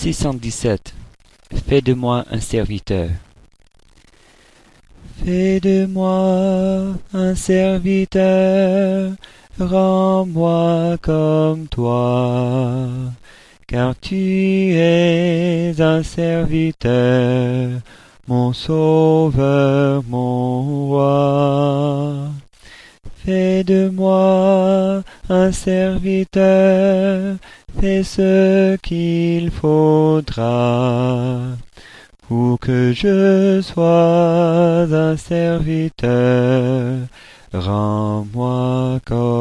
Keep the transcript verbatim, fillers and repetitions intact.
six cent dix-sept. Fais de moi un serviteur. Fais de moi un serviteur, rends-moi comme toi, car tu es un serviteur, mon sauveur, mon roi. Fais de moi un serviteur, fais ce qu'il faudra, pour que je sois un serviteur, rends-moi comme